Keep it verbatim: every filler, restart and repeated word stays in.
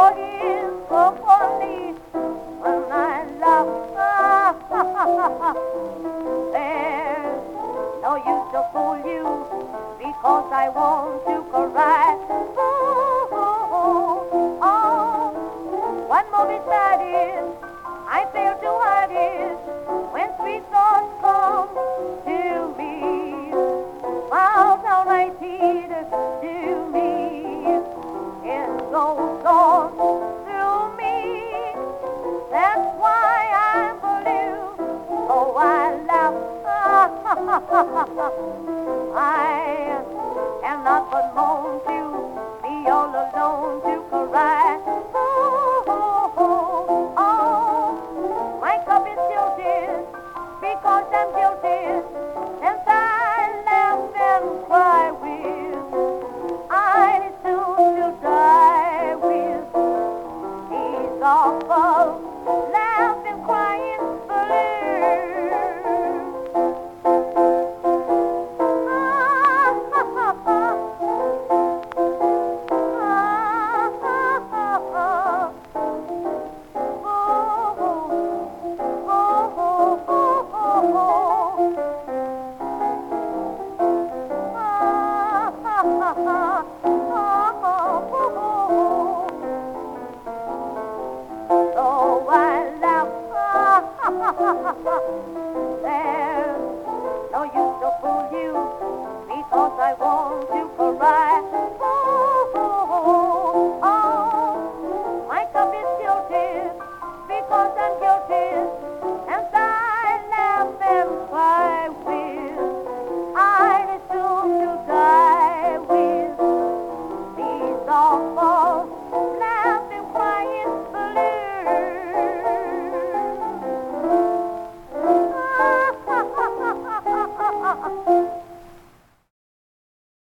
is so funny when I laugh. There's no use to fool you because I want to cry. Oh, oh, one more beside it, I fail to hide it when sweet thoughts come to me. Miles down my teeth to me, it goes on through me. That's why I'm blue, so I laugh. I am not but moan to be all alone to